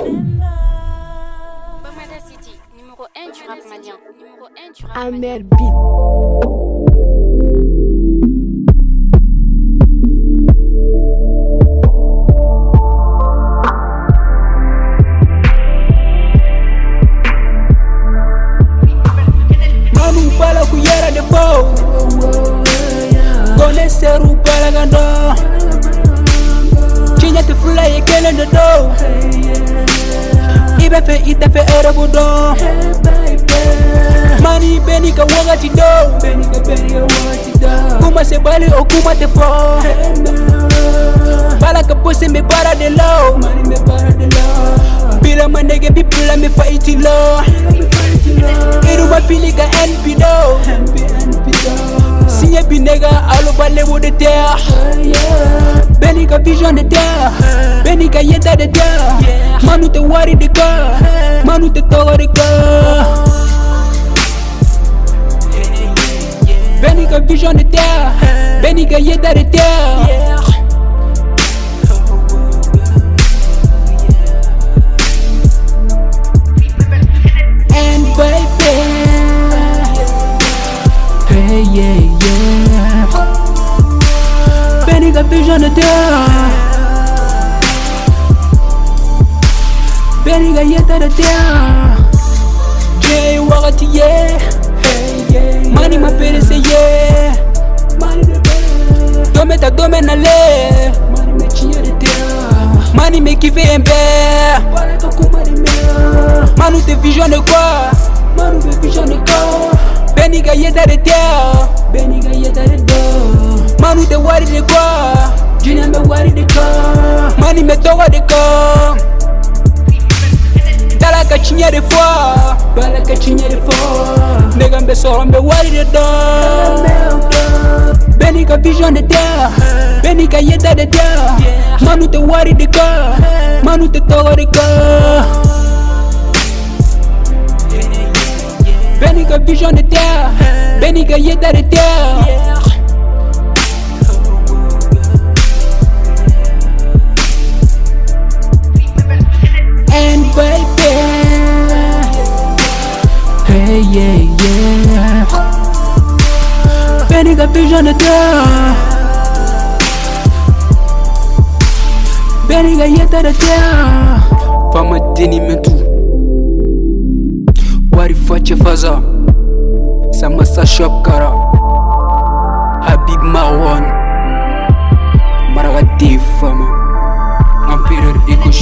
Bamada City, numéro 1 du rap malien. Numéro 1 du rap Amer malien. Beat. Manu pala kuyera de bow. Gone seru pala gando. Chinya te fula ye kelen de do. Ibe fe ita fe erabu do. Mani beni ka wagati do. Kuma se bali o kuma te fo. Pala ka pose me para de low. Bila manege bipula me fighti low. Iru ma fili ka NP do. Signé bi nega alo balle wo de terre. Beni ka vision de terre. Beni ka yeta de terre. Manu te wari de ka. Manu te togo de ka. Beni ka vision de terre. Beni ka yeta de terre. And baby, hey yeah yeah. Beni ka vision de terre. Beni ka yeta de terre. Jay wakati yeah. Mani ma perese yeah. Dome ta dome na le. Mani me chiye de terre. Mani me kiffe un père. Manu te vision de quoi? Manu te vision de quoi? Beni ka yeta de terre. Beni ka yeta de do. Manu te wari de quoi? Jina me wari de quoi? Mani me togo de quoi? Dala ka chinya de foi. Bala ka chinya de foi. Nega mbe soro mbe wari de do. Beni ka vision de terre. Beni ka yeta de terre. Manu te wari de quoi? Manu te togo de quoi? Beni ka vision de terre. Beni ka yeta de terre. And baby, hey yeah yeah. Beni ka vision de terre. Beni ka yeta de terre. Fama deni mentu. Wari fache faza. Samasa shop kara. Habib Marwan. Maragati fama. Empereur Eko